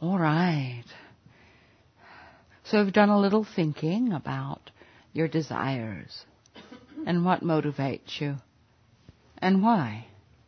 All right. So we've done a little thinking about your desires and what motivates you and why.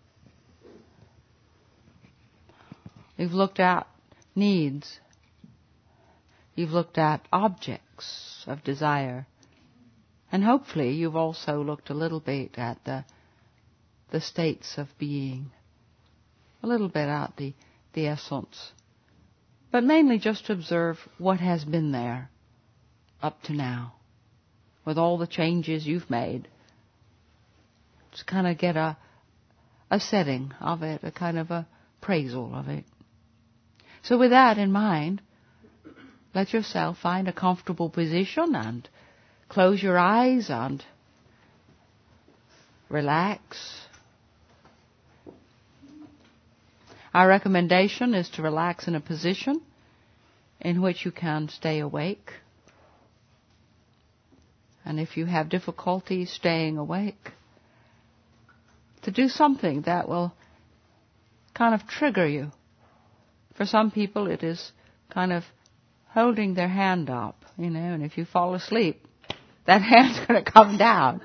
We've looked at needs. You've looked at objects of desire. And hopefully you've also looked a little bit at the states of being, a little bit at the essence. But mainly just to observe what has been there up to now, with all the changes you've made. Just kind of get a setting of it, a kind of appraisal of it. So with that in mind, let yourself find a comfortable position and close your eyes and relax. Our recommendation is to relax in a position in which you can stay awake. And if you have difficulty staying awake, to do something that will kind of trigger you. For some people it is kind of holding their hand up, and if you fall asleep, that hand's going to come down.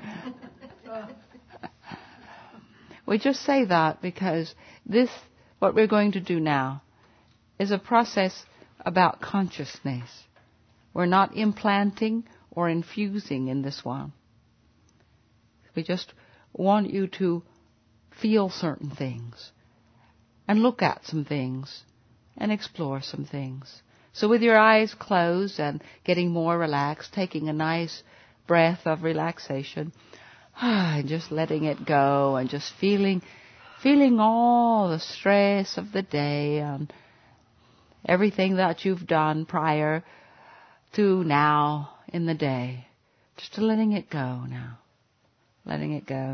We just say that because what we're going to do now, is a process about consciousness. We're not implanting or infusing in this one. We just want you to feel certain things and look at some things and explore some things. So with your eyes closed and getting more relaxed, taking a nice breath of relaxation, and just letting it go and just feeling all the stress of the day and everything that you've done prior to now in the day. Just letting it go now. Letting it go.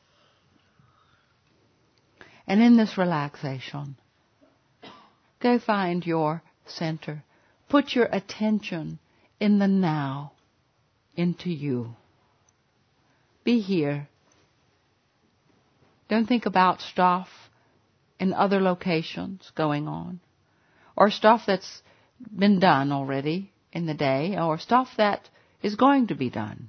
And in this relaxation, go find your center. Put your attention in the now, into you. Be here. Don't think about stuff in other locations going on, or stuff that's been done already in the day, or stuff that is going to be done.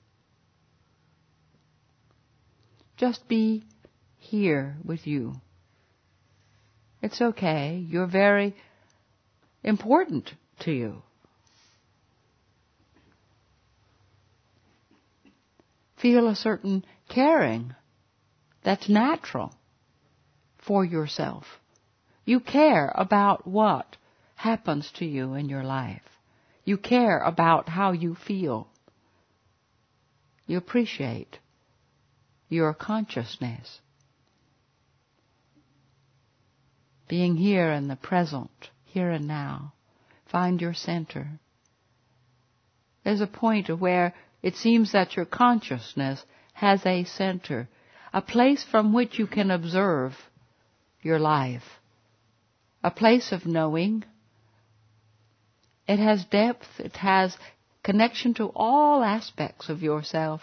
Just be here with you. It's okay. You're very important to you. Feel a certain caring that's natural for yourself. You care about what happens to you in your life. You care about how you feel. You appreciate your consciousness. Being here in the present, here and now. Find your center. There's a point where it seems that your consciousness has a center, a place from which you can observe your life, a place of knowing. It has depth, it has connection to all aspects of yourself.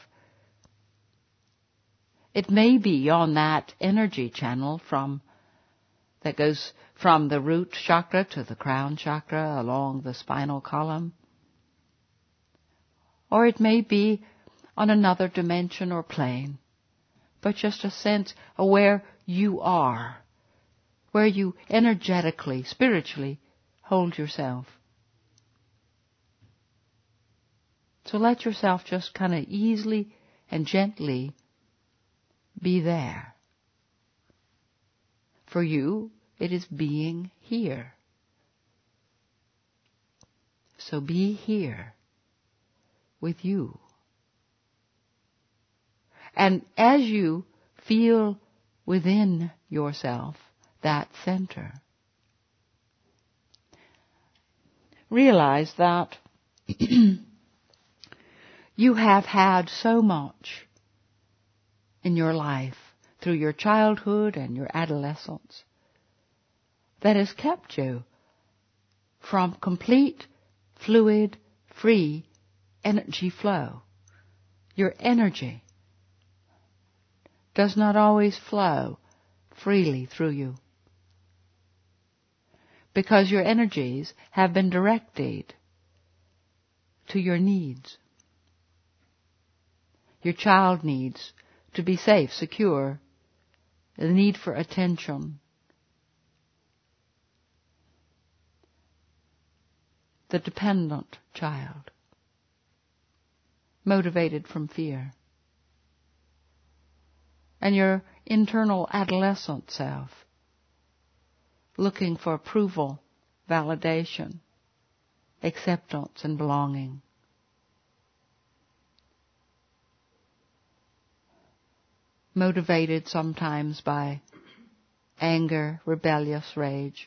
It may be on that energy channel that goes from the root chakra to the crown chakra along the spinal column. Or it may be on another dimension or plane, but just a sense of where you are, where you energetically, spiritually hold yourself. So let yourself just kind of easily and gently be there. For you, it is being here. So be here with you. And as you feel within yourself that center, realize that you have had so much in your life through your childhood and your adolescence that has kept you from complete, fluid, free energy flow. Your energy does not always flow freely through you. because your energies have been directed to your needs. Your child needs to be safe, secure, the need for attention, the dependent child, motivated from fear, and your internal adolescent self, looking for approval, validation, acceptance, and belonging. Motivated sometimes by anger, rebellious rage.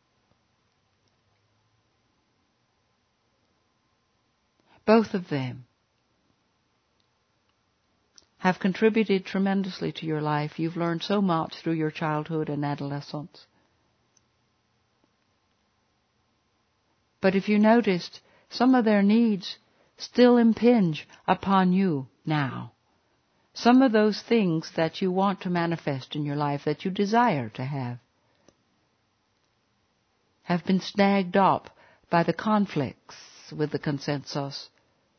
Both of them have contributed tremendously to your life. You've learned so much through your childhood and adolescence. But if you noticed, some of their needs still impinge upon you now. Some of those things that you want to manifest in your life, that you desire to have been snagged up by the conflicts with the consensus,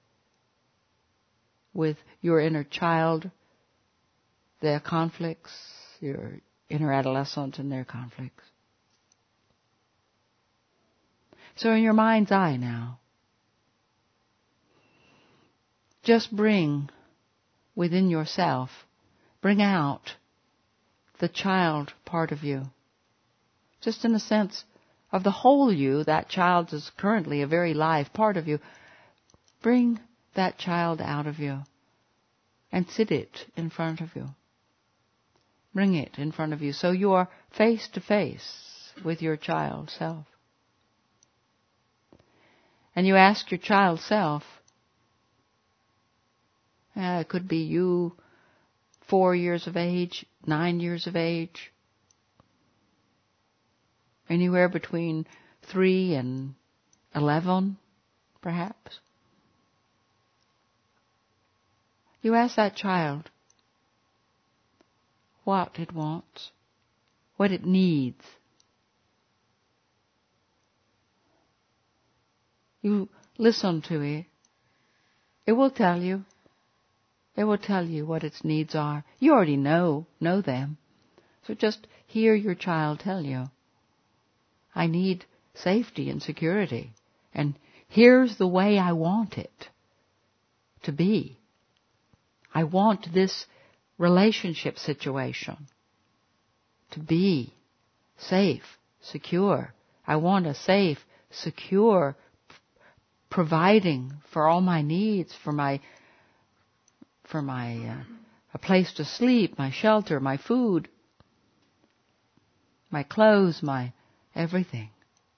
with your inner child, their conflicts, your inner adolescent and their conflicts. So in your mind's eye now, just bring within yourself, bring out the child part of you. Just in a sense of the whole you, that child is currently a very live part of you. Bring that child out of you and sit it in front of you. Bring it in front of you so you are face to face with your child self. And you ask your child self, it could be you 4 years of age, 9 years of age, anywhere between 3 and 11, perhaps. You ask that child what it wants, what it needs. You listen to it. It will tell you. It will tell you what its needs are. You already know them. So just hear your child tell you, I need safety and security. And here's the way I want it to be. I want this relationship situation to be safe, secure. I want a safe, secure, providing for all my needs, for my a place to sleep, my shelter, my food, my clothes, my everything.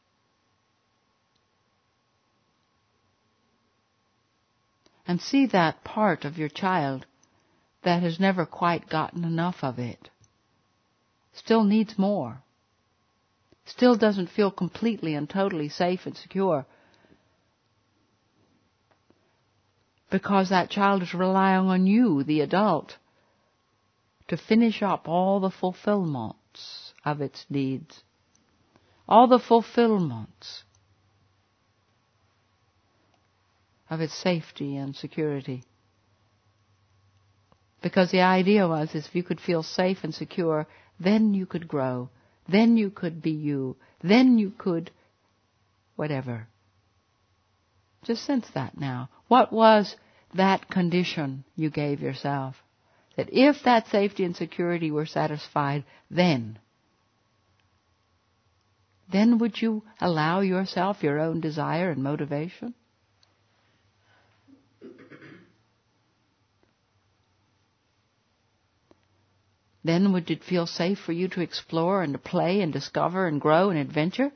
And see that part of your child that has never quite gotten enough of it. Still needs more. Still doesn't feel completely and totally safe and secure. Because that child is relying on you, the adult, to finish up all the fulfillments of its needs. All the fulfillments of its safety and security. Because the idea was, if you could feel safe and secure, then you could grow, then you could be you, then you could whatever. Just sense that now. What was that condition you gave yourself? That if that safety and security were satisfied, then would you allow yourself your own desire and motivation? Then would it feel safe for you to explore and to play and discover and grow and adventure?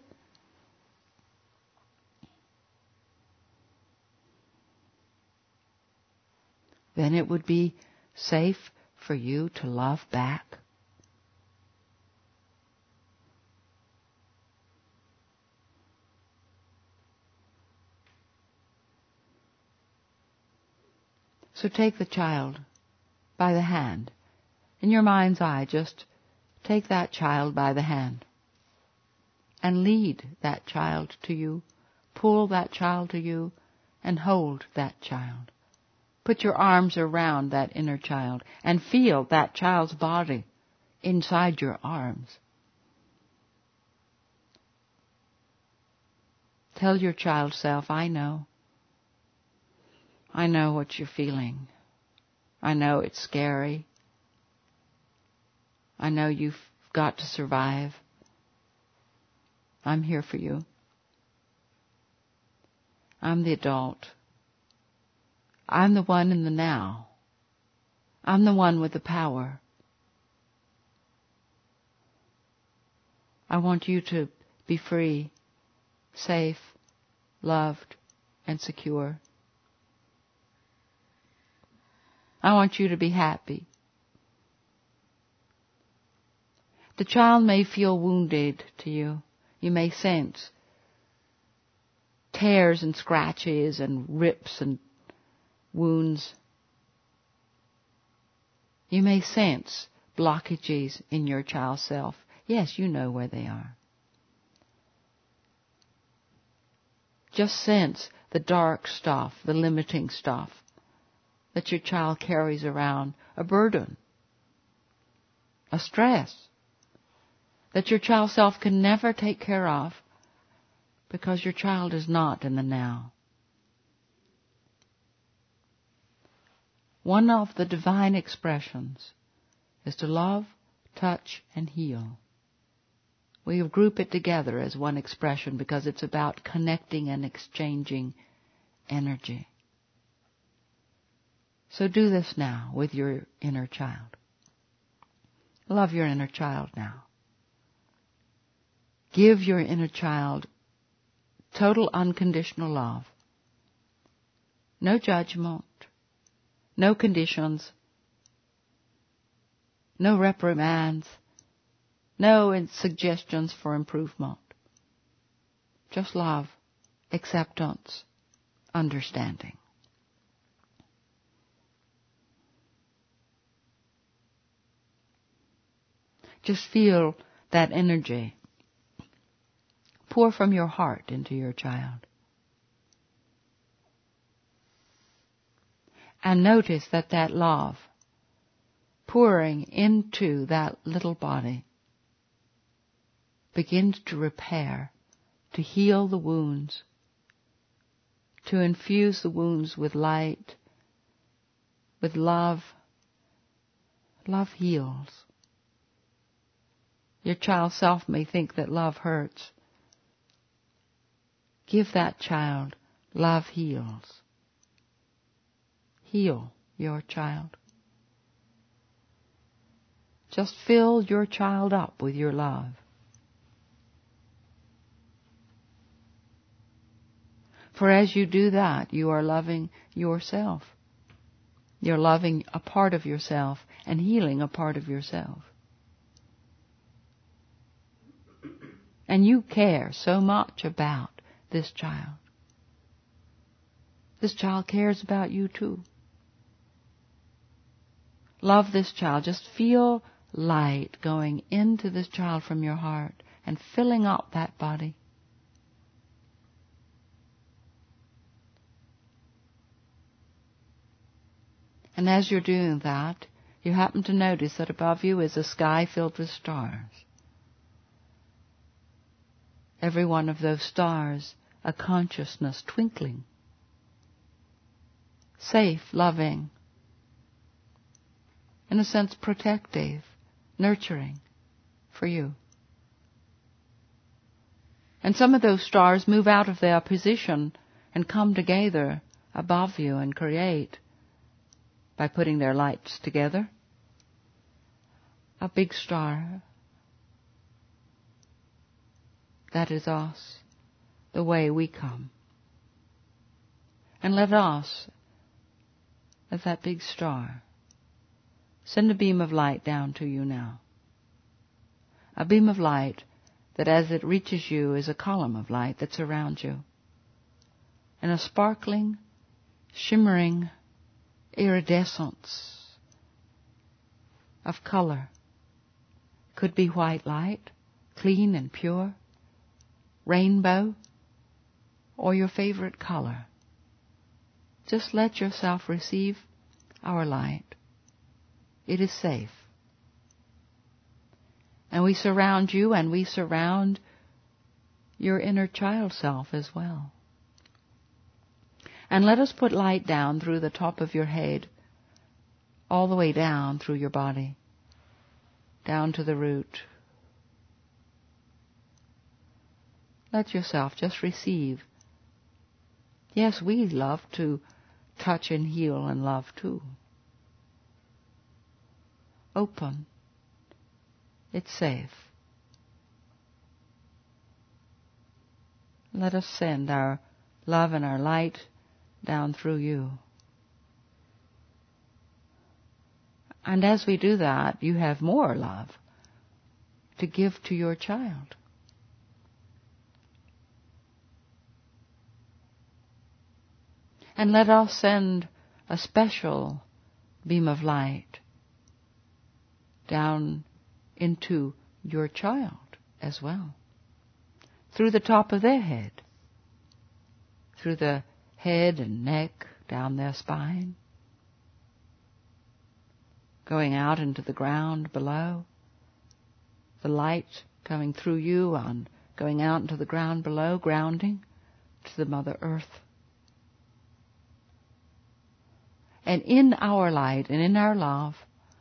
Then it would be safe for you to love back. So take the child by the hand. In your mind's eye, just take that child by the hand and lead that child to you, pull that child to you, and hold that child. Put your arms around that inner child and feel that child's body inside your arms. Tell your child self, I know. I know what you're feeling. I know it's scary. I know you've got to survive. I'm here for you. I'm the adult. I'm the one in the now. I'm the one with the power. I want you to be free, safe, loved, and secure. I want you to be happy. The child may feel wounded to you. You may sense tears and scratches and rips and wounds. You may sense blockages in your child's self. Yes, you know where they are. Just sense the dark stuff, the limiting stuff that your child carries around, a burden, a stress that your child self can never take care of because your child is not in the now. One of the divine expressions is to love, touch, and heal. We group it together as one expression because it's about connecting and exchanging energy. So do this now with your inner child. Love your inner child now. Give your inner child total unconditional love. No judgment, no conditions, no reprimands, no suggestions for improvement. Just love, acceptance, understanding. Just feel that energy pour from your heart into your child. And notice that love pouring into that little body begins to repair, to heal the wounds, to infuse the wounds with light, with love. Love heals. Your child self may think that love hurts. Give that child love heals. Heal your child. Just fill your child up with your love. For as you do that, you are loving yourself. You're loving a part of yourself and healing a part of yourself. And you care so much about this child. This child cares about you too. Love this child. Just feel light going into this child from your heart and filling up that body. And as you're doing that, you happen to notice that above you is a sky filled with stars. Every one of those stars, a consciousness twinkling. Safe, loving, in a sense protective, nurturing for you. And some of those stars move out of their position and come together above you and create, by putting their lights together, a big star. That is us, the way we come. And let us, as that big star, send a beam of light down to you now. A beam of light that as it reaches you is a column of light that surrounds you. And a sparkling, shimmering iridescence of color. Could be white light, clean and pure. rainbow, or your favorite color. Just let yourself receive our light. It is safe. And we surround you, and we surround your inner child self as well. And let us put light down through the top of your head, all the way down through your body, down to the root. Let yourself just receive. Yes, we love to touch and heal and love too. Open. It's safe. Let us send our love and our light down through you. And as we do that, you have more love to give to your child. And let us send a special beam of light down into your child as well, through the top of their head, through the head and neck, down their spine, going out into the ground below, the light coming through you and going out into the ground below, grounding to the Mother Earth. And in our light and in our love,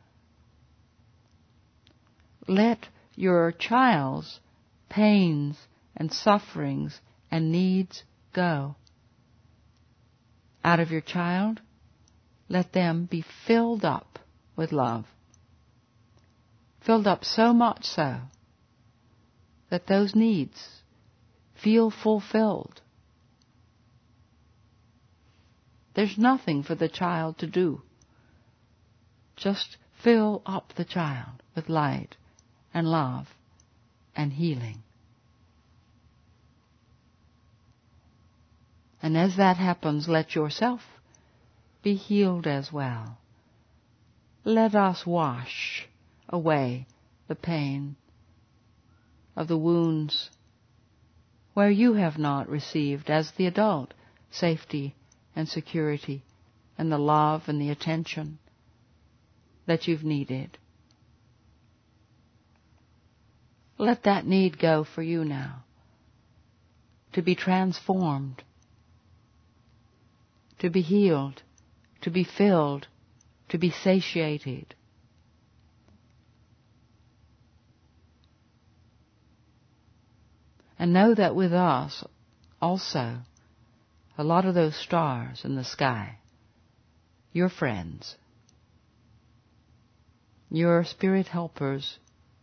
let your child's pains and sufferings and needs go. Out of your child, let them be filled up with love. Filled up so much so that those needs feel fulfilled. There's nothing for the child to do. Just fill up the child with light and love and healing. And as that happens, let yourself be healed as well. Let us wash away the pain of the wounds where you have not received, as the adult, safety and security and the love and the attention that you've needed. Let that need go for you now, to be transformed, to be healed, to be filled, to be satiated. And know that with us also, a lot of those stars in the sky, your friends, your spirit helpers,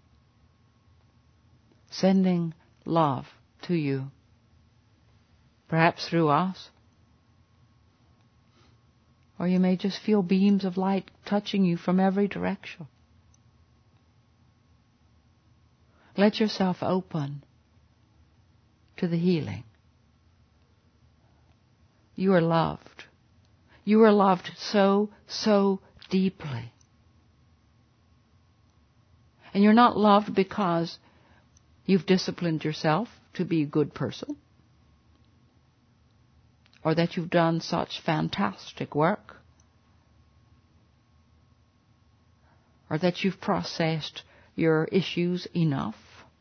sending love to you, perhaps through us, or you may just feel beams of light touching you from every direction. Let yourself open to the healing. You are loved. You are loved so, so deeply. And you're not loved because you've disciplined yourself to be a good person, or that you've done such fantastic work, or that you've processed your issues enough.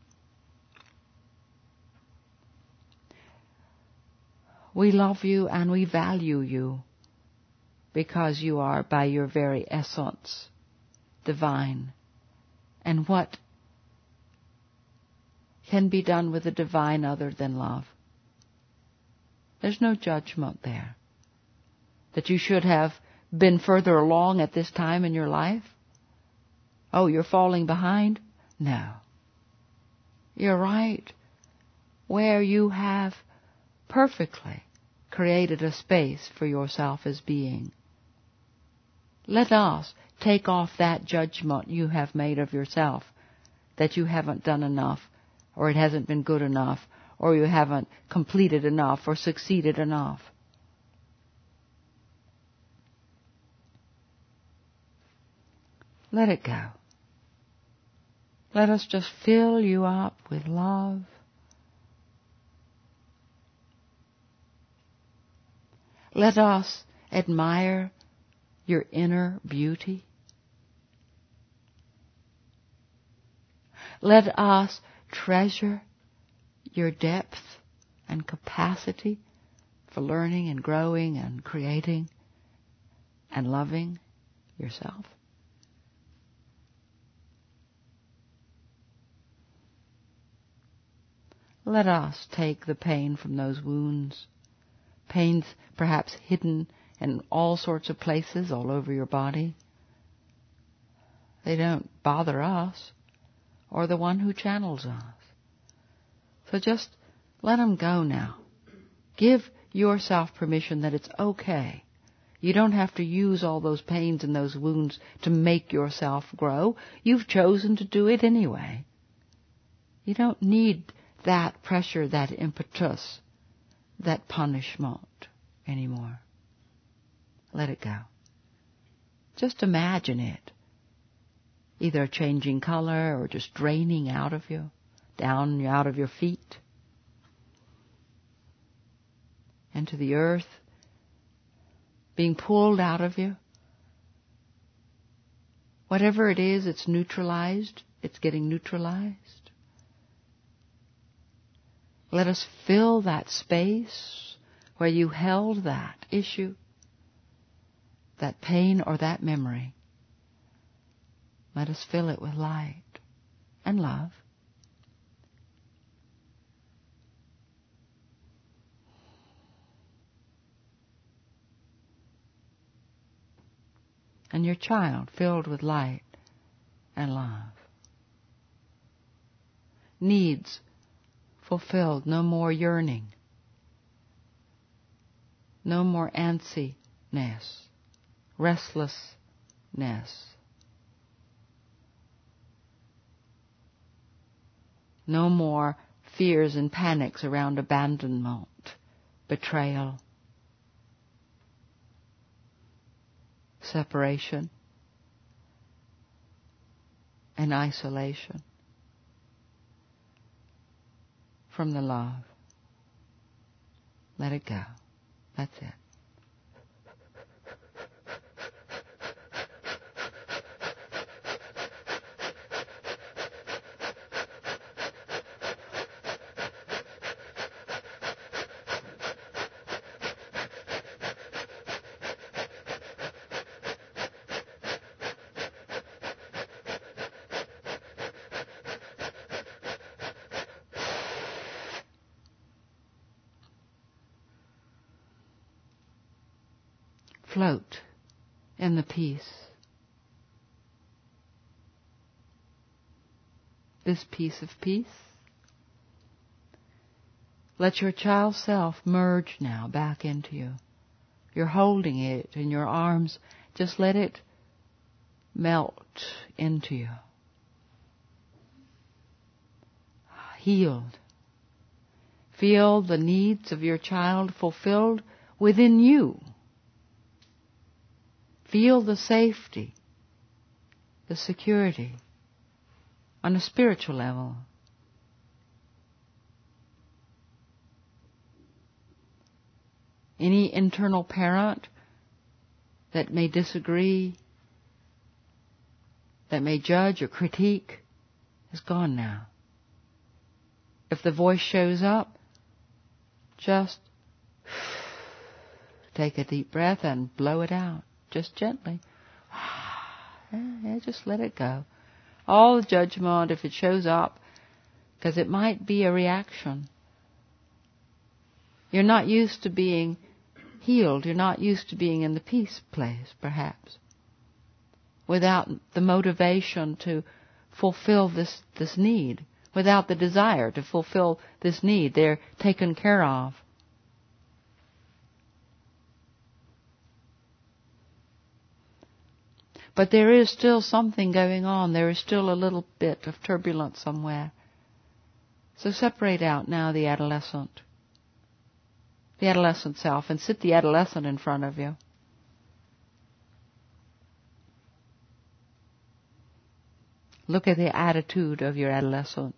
We love you and we value you because you are, by your very essence, divine. And what can be done with the divine other than love? There's no judgment there. That you should have been further along at this time in your life? Oh, you're falling behind? No. You're right where you have perfectly created a space for yourself as being. Let us take off that judgment you have made of yourself, that you haven't done enough, or it hasn't been good enough, or you haven't completed enough or succeeded enough. Let it go. Let us just fill you up with love Let us admire your inner beauty. Let us treasure your depth and capacity for learning and growing and creating and loving yourself. Let us take the pain from those wounds, pains perhaps hidden in all sorts of places all over your body. They don't bother us or the one who channels us. So just let them go now. Give yourself permission that it's okay. You don't have to use all those pains and those wounds to make yourself grow. You've chosen to do it anyway. You don't need that pressure, that impetus, that punishment anymore. Let it go. Just imagine it. Either changing color or just draining out of you, down out of your feet, into the earth, being pulled out of you. Whatever it is, it's neutralized. It's getting neutralized. Let us fill that space where you held that issue, that pain or that memory. Let us fill it with light and love. And your child filled with light and love. Needs fulfilled, no more yearning, no more antsiness, restlessness, no more fears and panics around abandonment, betrayal, separation, and isolation from the love. Let it go. That's it. Float in the peace. This piece of peace. Let your child self merge now back into you. You're holding it in your arms. Just let it melt into you. Healed. Feel the needs of your child fulfilled within you. Feel the safety, the security on a spiritual level. Any internal parent that may disagree, that may judge or critique, is gone now. If the voice shows up, just take a deep breath and blow it out. Just gently. Just let it go. All the judgment, if it shows up, because it might be a reaction. You're not used to being healed. You're not used to being in the peace place, perhaps, without the motivation to fulfill this need, without the desire to fulfill this need. They're taken care of. But there is still something going on. There is still a little bit of turbulence somewhere. So separate out now the adolescent self, and sit the adolescent in front of you. Look at the attitude of your adolescent.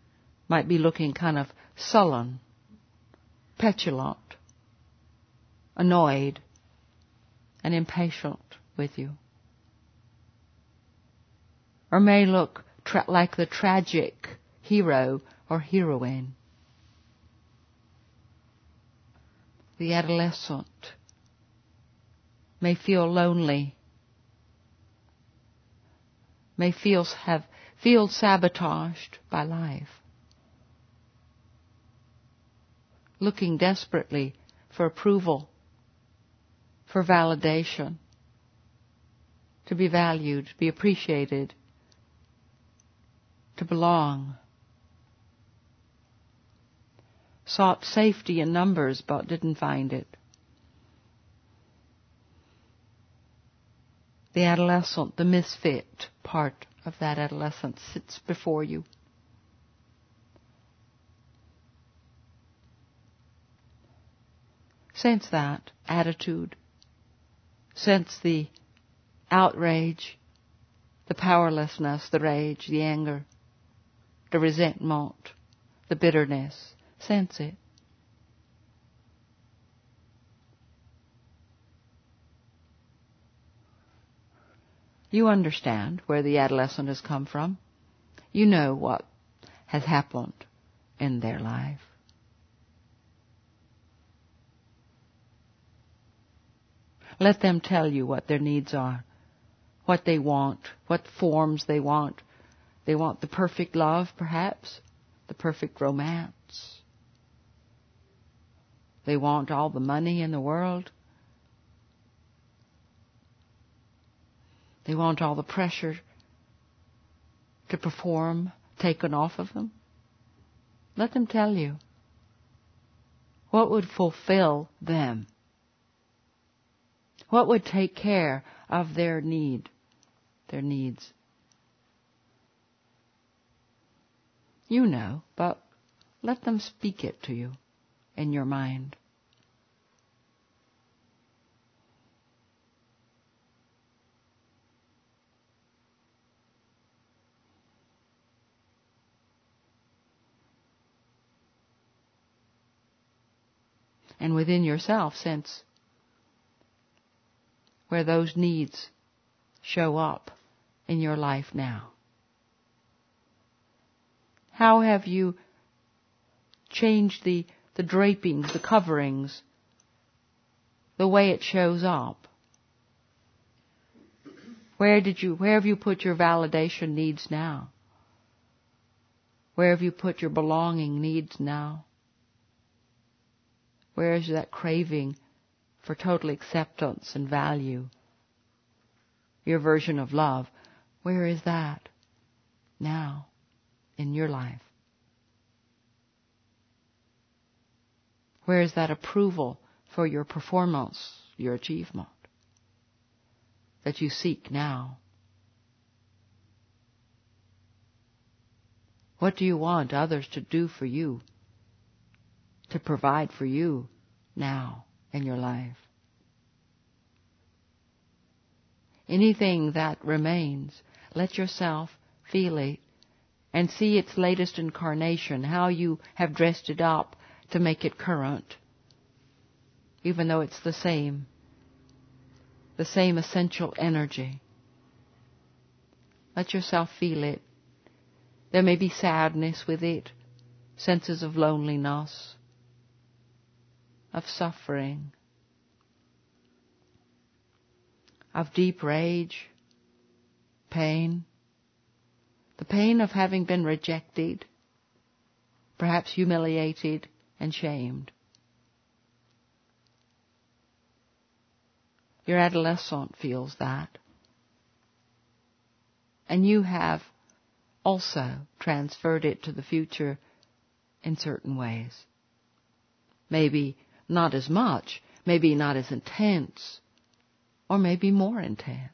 Might be looking kind of sullen, petulant, annoyed and impatient with you. Or may look like the tragic hero or heroine. The adolescent may feel lonely, may feel sabotaged by life, looking desperately for approval, for validation, to be valued, to be appreciated, to belong. Sought safety in numbers but didn't find it. The adolescent, the misfit part of that adolescent sits before you. Sense that attitude. Sense the outrage, the powerlessness, the rage, the anger, the resentment, the bitterness. Sense it. You understand where the adolescent has come from. You know what has happened in their life. Let them tell you what their needs are, what they want, what forms they want. They want the perfect love, perhaps, the perfect romance. They want all the money in the world. They want all the pressure to perform taken off of them. Let them tell you what would fulfill them. What would take care of their needs. You know, but let them speak it to you in your mind. And within yourself, sense where those needs show up in your life now. How have you changed the drapings, the coverings, the way it shows up? Where have you put your validation needs now? Where have you put your belonging needs now? Where is that craving for total acceptance and value? Your version of love, where is that now in your life? Where is that approval for your performance, your achievement that you seek now? What do you want others to do for you, to provide for you now in your life? Anything that remains, let yourself feel it and see its latest incarnation, how you have dressed it up to make it current, even though it's the same essential energy. Let yourself feel it. There may be sadness with it, senses of loneliness, of suffering, of deep rage, pain, the pain of having been rejected, perhaps humiliated and shamed. Your adolescent feels that. And you have also transferred it to the future in certain ways. Maybe not as much, maybe not as intense, or maybe more intense.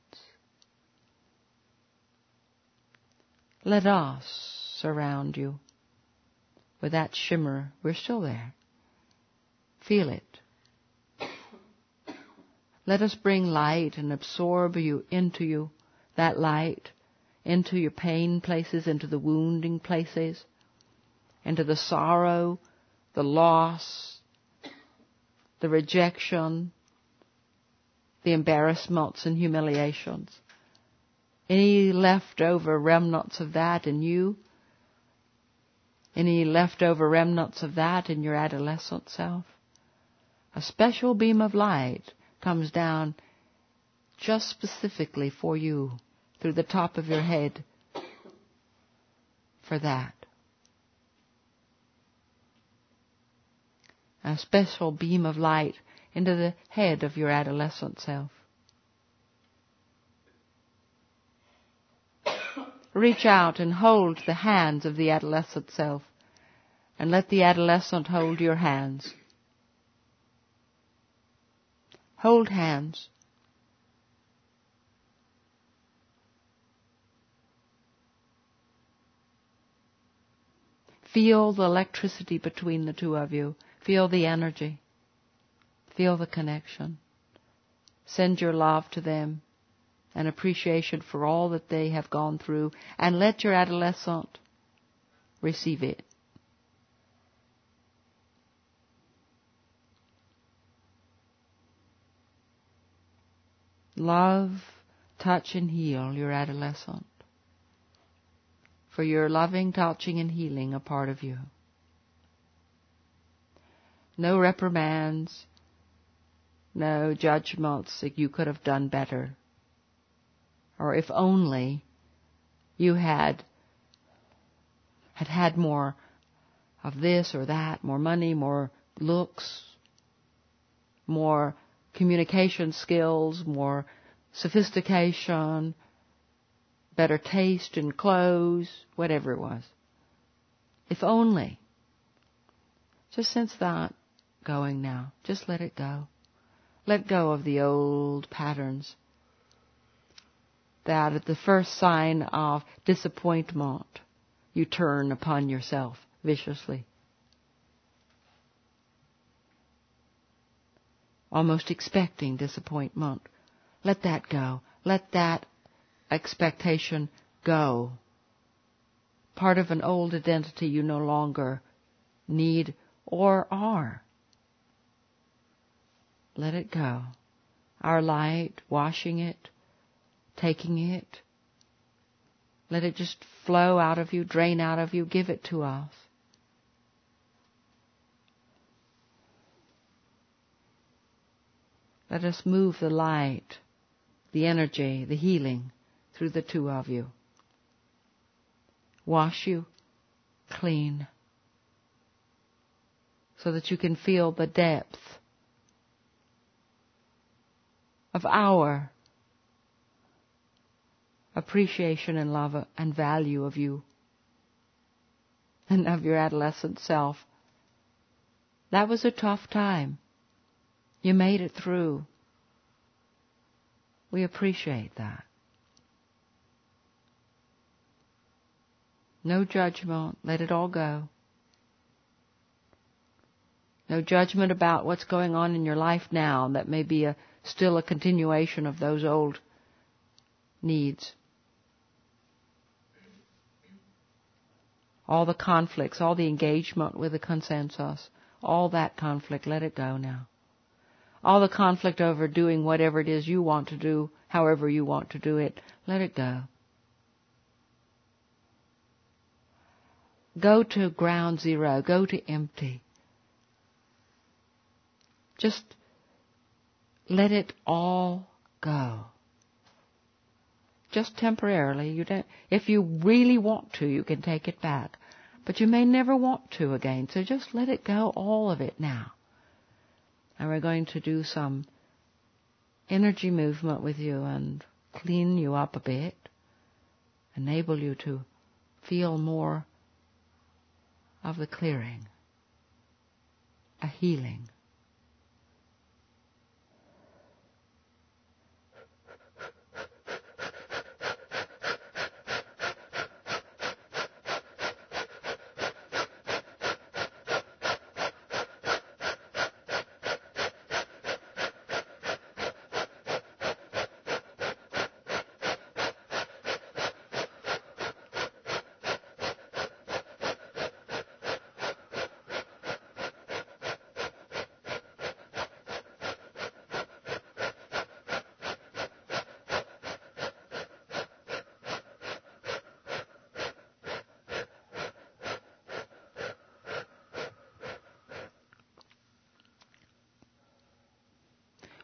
Let us surround you with that shimmer. We're still there. Feel it. Let us bring light and absorb you, that light, into your pain places, into the wounding places, into the sorrow, the loss, the rejection, the embarrassments and humiliations. Any leftover remnants of that in you? Any leftover remnants of that in your adolescent self? A special beam of light comes down just specifically for you through the top of your head for that. A special beam of light into the head of your adolescent self. Reach out and hold the hands of the adolescent self, and let the adolescent hold your hands. Hold hands. Feel the electricity between the two of you. Feel the energy. Feel the connection. Send your love to them and appreciation for all that they have gone through, and let your adolescent receive it. Love, touch, and heal your adolescent. For your loving, touching, and healing a part of you. No reprimands, no judgments that you could have done better. Or if only you had more of this or that, more money, more looks, more communication skills, more sophistication, better taste in clothes, whatever it was. If only. Just sense that going now. Just let it go. Let go of the old patterns that at the first sign of disappointment, you turn upon yourself viciously. Almost expecting disappointment. Let that go. Let that expectation go. Part of an old identity you no longer need or are. Let it go. Our light, washing it, taking it. Let it just flow out of you, drain out of you, give it to us. Let us move the light, the energy, the healing through the two of you. Wash you clean so that you can feel the depth of our appreciation and love and value of you and of your adolescent self. That was a tough time. You made it through. We appreciate that. No judgment. Let it all go. No judgment about what's going on in your life now that may be still a continuation of those old needs. All the conflicts, all the engagement with the consensus, all that conflict, let it go now. All the conflict over doing whatever it is you want to do, however you want to do it, let it go. Go to ground zero. Go to empty. Just let it all go. Just temporarily. You don't. If you really want to, you can take it back. But you may never want to again. So just let it go, all of it now. And we're going to do some energy movement with you and clean you up a bit. Enable you to feel more of the clearing. A healing.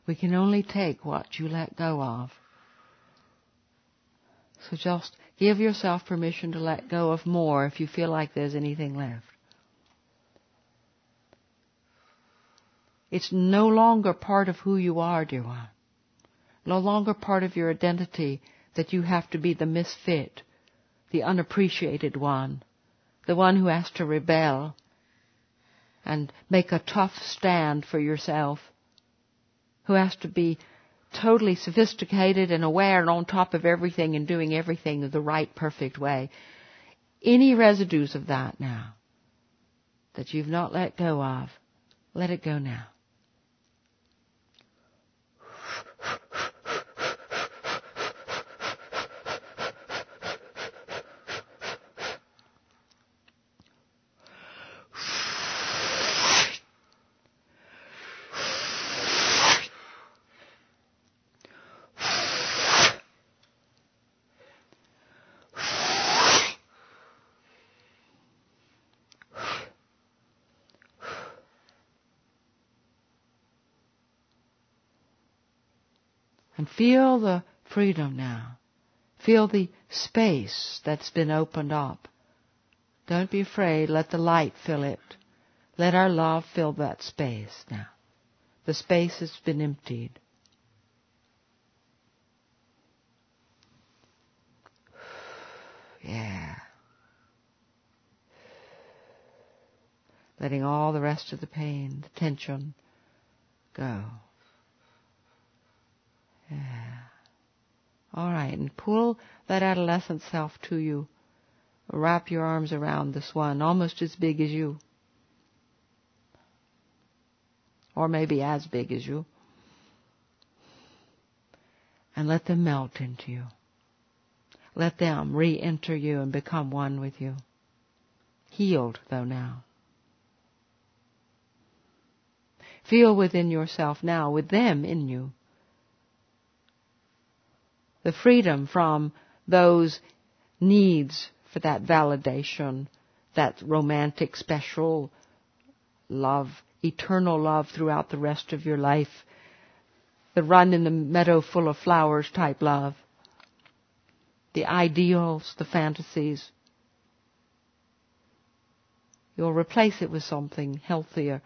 We can only take what you let go of. So just give yourself permission to let go of more if you feel like there's anything left. It's no longer part of who you are, dear one. No longer part of your identity that you have to be the misfit, the unappreciated one, the one who has to rebel and make a tough stand for yourself, who has to be totally sophisticated and aware and on top of everything and doing everything the right, perfect way. Any residues of that now that you've not let go of, let it go now. And feel the freedom now. Feel the space that's been opened up. Don't be afraid. Let the light fill it. Let our love fill that space now. The space has been emptied. Yeah. Letting all the rest of the pain, the tension, go. Yeah. All right, and pull that adolescent self to you. Wrap your arms around this one, almost as big as you. Or maybe as big as you. And let them melt into you. Let them re-enter you and become one with you. Healed, though, now. Feel within yourself now, with them in you, the freedom from those needs for that validation, that romantic, special love, eternal love throughout the rest of your life, the run in the meadow full of flowers type love, the ideals, the fantasies. You'll replace it with something healthier.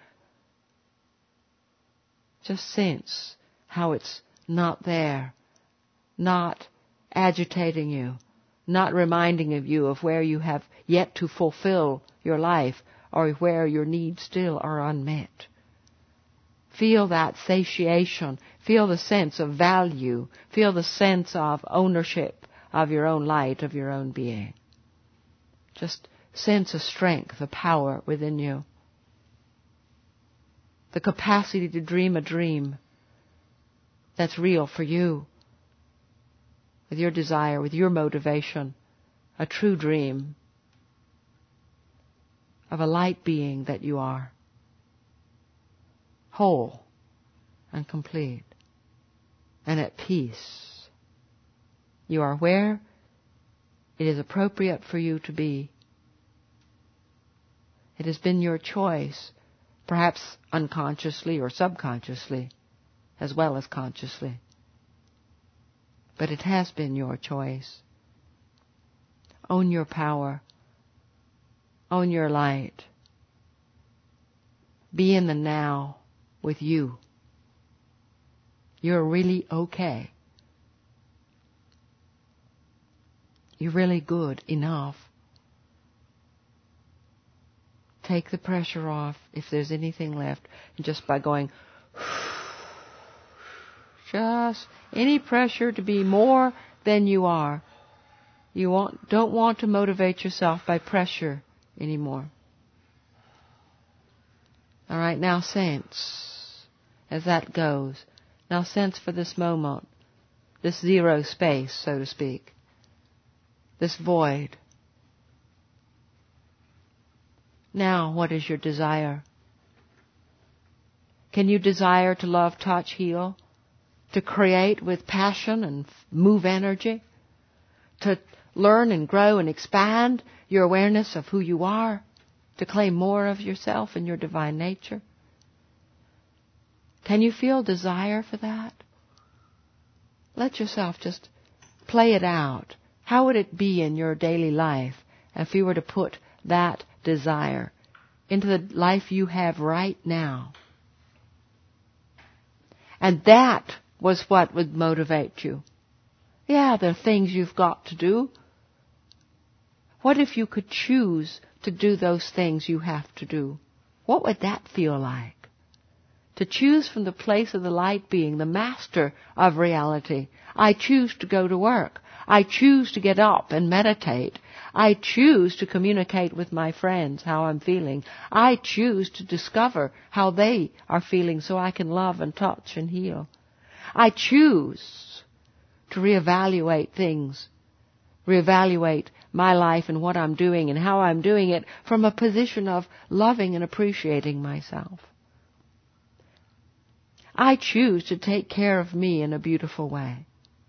Just sense how it's not there. Not agitating you, not reminding of you of where you have yet to fulfill your life or where your needs still are unmet. Feel that satiation, feel the sense of value, feel the sense of ownership of your own light, of your own being. Just sense a strength, a power within you. The capacity to dream a dream that's real for you. With your desire, with your motivation, a true dream of a light being that you are, whole and complete and at peace. You are where it is appropriate for you to be. It has been your choice, perhaps unconsciously or subconsciously, as well as consciously. But it has been your choice. Own your power. Own your light. Be in the now with you. You're really okay. You're really good enough. Take the pressure off if there's anything left, and just by going just any pressure to be more than you are. You don't want to motivate yourself by pressure anymore. All right, now sense as that goes. Now sense for this moment, this zero space, so to speak, this void. Now, what is your desire? Can you desire to love, touch, heal? To create with passion and move energy? To learn and grow and expand your awareness of who you are? To claim more of yourself and your divine nature? Can you feel desire for that? Let yourself just play it out. How would it be in your daily life if you were to put that desire into the life you have right now? And that was what would motivate you. Yeah, there are things you've got to do. What if you could choose to do those things you have to do? What would that feel like? To choose from the place of the light being, the master of reality. I choose to go to work. I choose to get up and meditate. I choose to communicate with my friends how I'm feeling. I choose to discover how they are feeling so I can love and touch and heal. I choose to reevaluate things, reevaluate my life and what I'm doing and how I'm doing it from a position of loving and appreciating myself. I choose to take care of me in a beautiful way.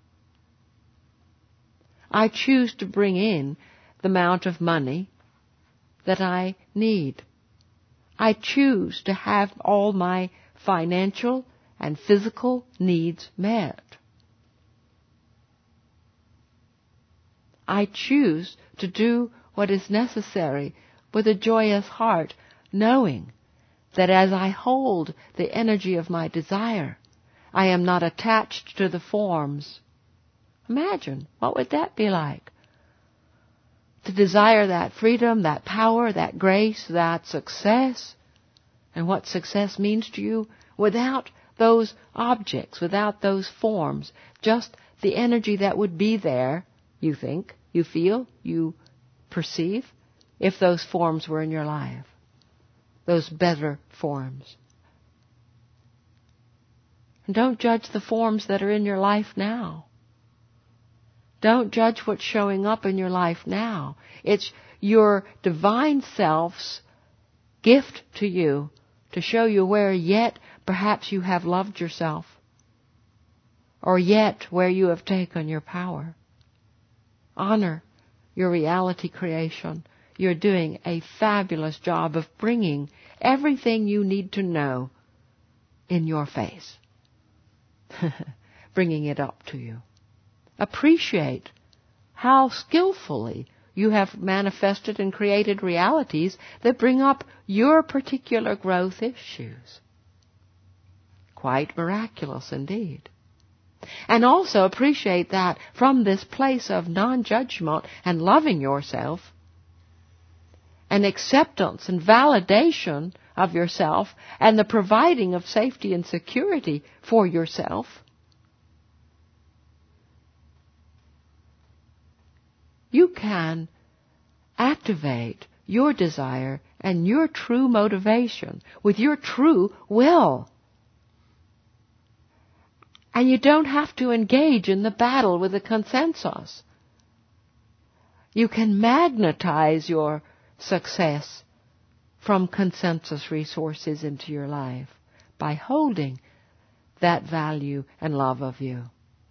I choose to bring in the amount of money that I need. I choose to have all my financial and physical needs met. I choose to do what is necessary with a joyous heart, knowing that as I hold the energy of my desire, I am not attached to the forms. Imagine, what would that be like? To desire that freedom, that power, that grace, that success, and what success means to you without those objects, without those forms, just the energy that would be there, you think, you feel, you perceive, if those forms were in your life. Those better forms. And don't judge the forms that are in your life now. Don't judge what's showing up in your life now. It's your divine self's gift to you to show you where yet perhaps you have loved yourself, or yet where you have taken your power. Honor your reality creation. You're doing a fabulous job of bringing everything you need to know in your face. Bringing it up to you. Appreciate how skillfully you have manifested and created realities that bring up your particular growth issues. Quite miraculous indeed. And also appreciate that from this place of non-judgment and loving yourself, and acceptance and validation of yourself, and the providing of safety and security for yourself, you can activate your desire and your true motivation with your true will. And you don't have to engage in the battle with the consensus. You can magnetize your success from consensus resources into your life by holding that value and love of you.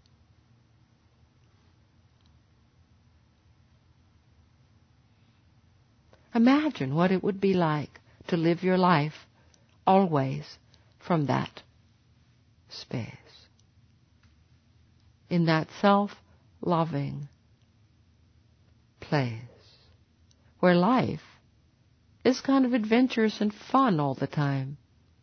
Imagine what it would be like to live your life always from that space. In that self-loving place where life is kind of adventurous and fun all the time.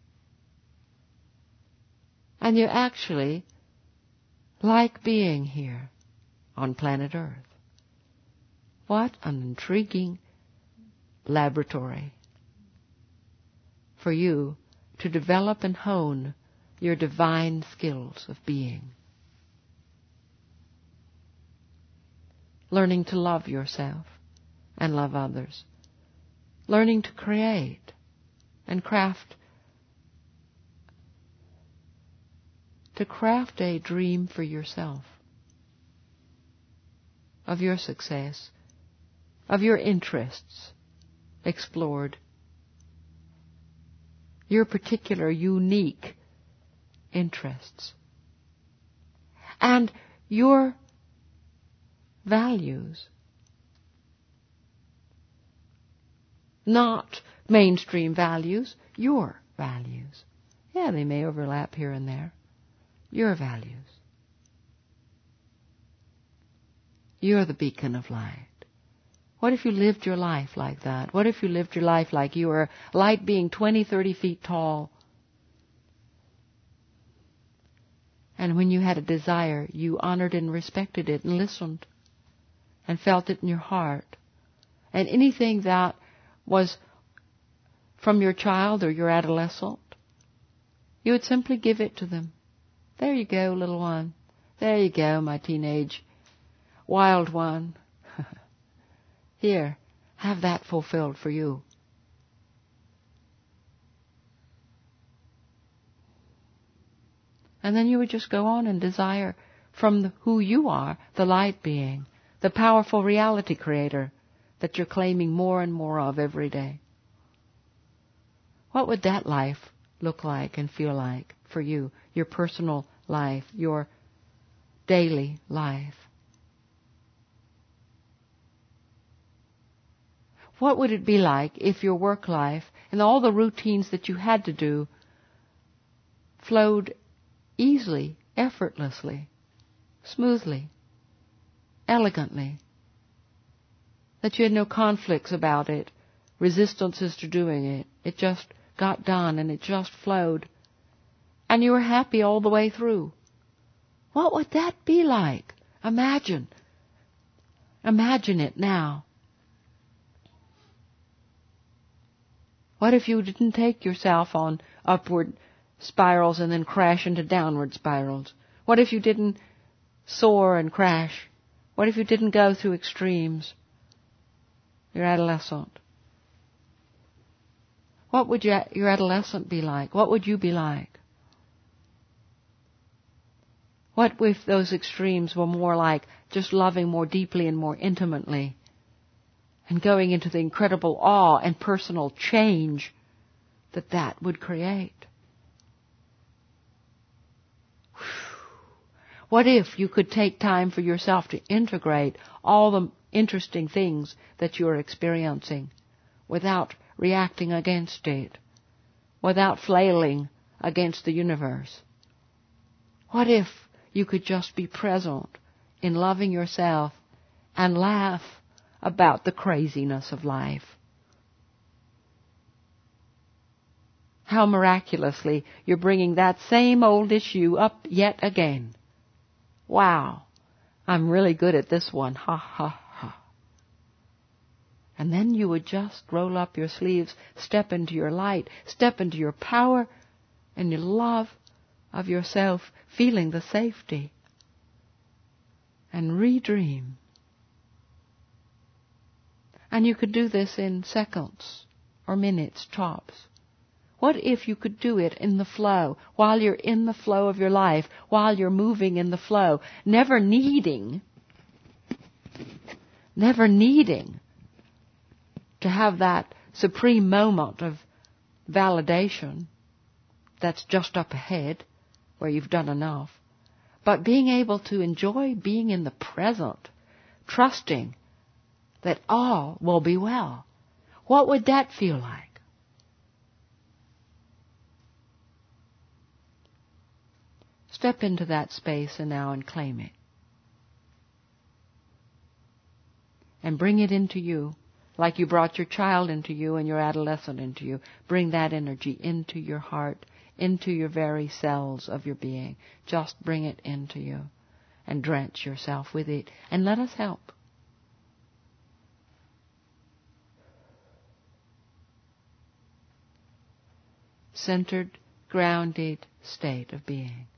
And you actually like being here on planet Earth. What an intriguing laboratory for you to develop and hone your divine skills of being. Learning to love yourself and love others. Learning to create and craft a dream for yourself of your success, of your interests explored, your particular unique interests, and your values. Not mainstream values, your values. Yeah, they may overlap here and there. Your values. You're the beacon of light. What if you lived your life like that? What if you lived your life like you were a light being 20, 30 feet tall? And when you had a desire, you honored and respected it and listened and felt it in your heart. And anything that was from your child or your adolescent, you would simply give it to them. There you go, little one. There you go, my teenage wild one. Here, have that fulfilled for you. And then you would just go on and desire from who you are, the light being, the powerful reality creator that you're claiming more and more of every day. What would that life look like and feel like for you, your personal life, your daily life? What would it be like if your work life and all the routines that you had to do flowed easily, effortlessly, smoothly, elegantly? That you had no conflicts about it, resistances to doing it. It just got done and it just flowed. And you were happy all the way through. What would that be like? Imagine. Imagine it now. What if you didn't take yourself on upward spirals and then crash into downward spirals? What if you didn't soar and crash? What if you didn't go through extremes? Your adolescent. What would your adolescent be like? What would you be like? What if those extremes were more like just loving more deeply and more intimately and going into the incredible awe and personal change that would create? What if you could take time for yourself to integrate all the interesting things that you're experiencing without reacting against it, without flailing against the universe? What if you could just be present in loving yourself and laugh about the craziness of life? How miraculously you're bringing that same old issue up yet again. Wow, I'm really good at this one. Ha, ha, ha. And then you would just roll up your sleeves, step into your light, step into your power and your love of yourself, feeling the safety, and redream. And you could do this in seconds or minutes tops. What if you could do it in the flow, while you're in the flow of your life, while you're moving in the flow, never needing to have that supreme moment of validation that's just up ahead, where you've done enough, but being able to enjoy being in the present, trusting that all will be well. What would that feel like? Step into that space and now and claim it. And bring it into you, like you brought your child into you and your adolescent into you. Bring that energy into your heart, into your very cells of your being. Just bring it into you and drench yourself with it. And let us help. Centered, grounded state of being.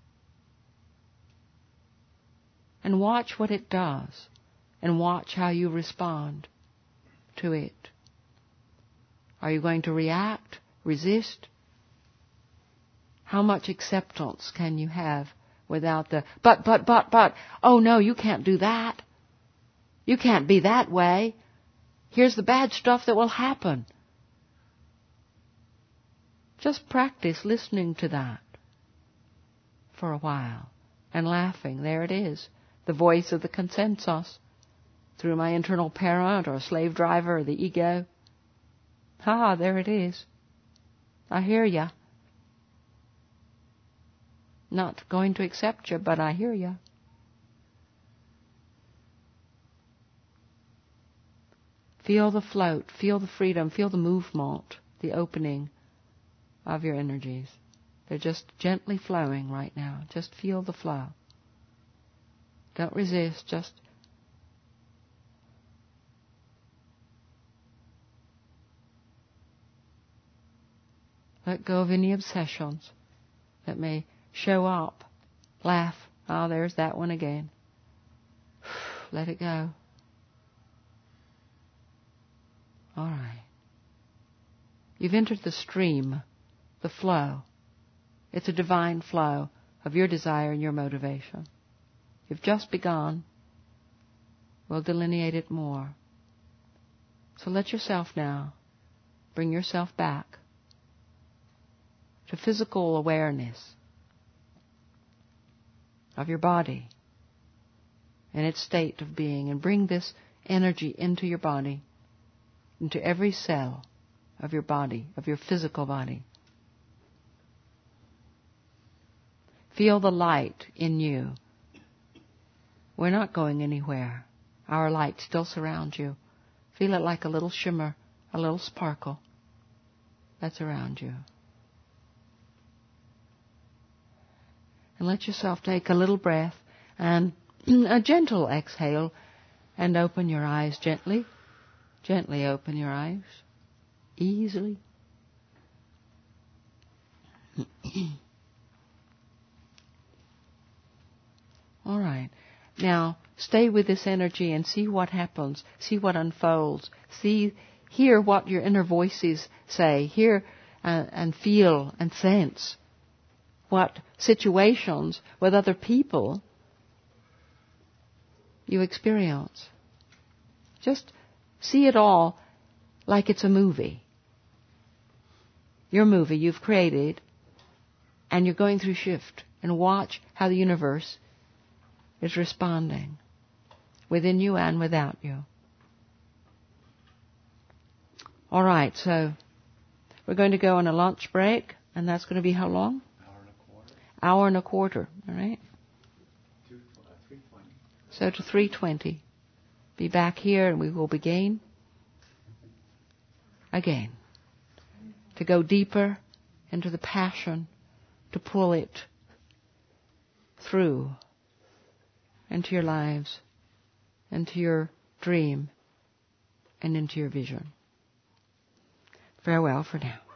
And watch what it does, and watch how you respond to it. Are you going to react, resist? How much acceptance can you have without the, but, oh no, you can't do that. You can't be that way. Here's the bad stuff that will happen. Just practice listening to that for a while and laughing. There it is. The voice of the consensus through my internal parent or slave driver or the ego. There it is. I hear ya. Not going to accept you, but I hear you. Feel the float, feel the freedom, feel the movement, the opening of your energies. They're just gently flowing right now. Just feel the flow. Don't resist, just let go of any obsessions that may show up. Laugh. Oh, there's that one again. Let it go. All right. You've entered the stream, the flow. It's a divine flow of your desire and your motivation. You've just begun. We'll delineate it more. So let yourself now bring yourself back to physical awareness of your body and its state of being, and bring this energy into your body, into every cell of your body, of your physical body. Feel the light in you. We're not going anywhere. Our light still surrounds you. Feel it like a little shimmer, a little sparkle that's around you. And let yourself take a little breath and a gentle exhale, and open your eyes gently. Gently open your eyes. Easily. All right. Now, stay with this energy and see what happens. See what unfolds. Hear what your inner voices say. Hear and feel and sense what situations with other people you experience. Just see it all like it's a movie. Your movie you've created, and you're going through shift, and watch how the universe is responding within you and without you. All right, so we're going to go on a lunch break, and that's going to be how long? Hour and a quarter, all right? 3:20. So to 3:20. Be back here, and we will begin again to go deeper into the passion, to pull it through into your lives, into your dream, and into your vision. Farewell for now.